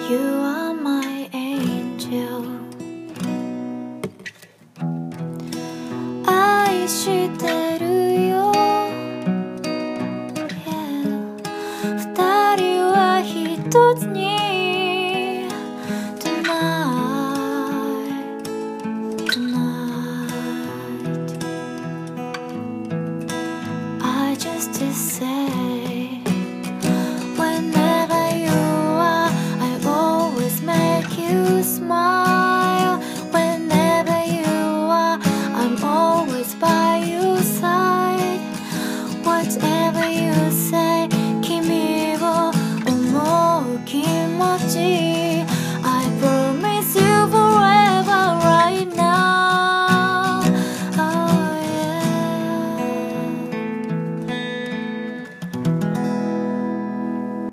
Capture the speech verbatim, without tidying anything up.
You are my angel 愛してるよ、yeah、二人は一つに